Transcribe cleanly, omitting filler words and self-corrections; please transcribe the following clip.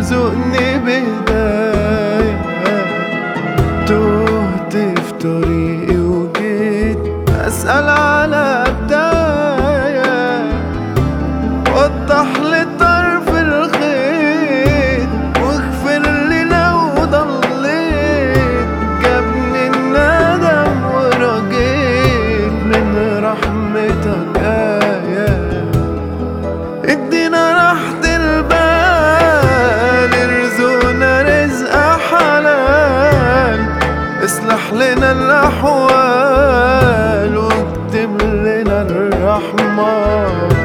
ارزقني بهدايا. تهت في طريقي وجيت أسأل على بداية، وضح لي طرف الخيط واغفر لي لو ضليت. جابني الندم ورجيت من رحمتك آية. ادينا راحة البال، ارزقنا رزق حلال، اصلح لنا الأحوال واكتب لنا الرحمة.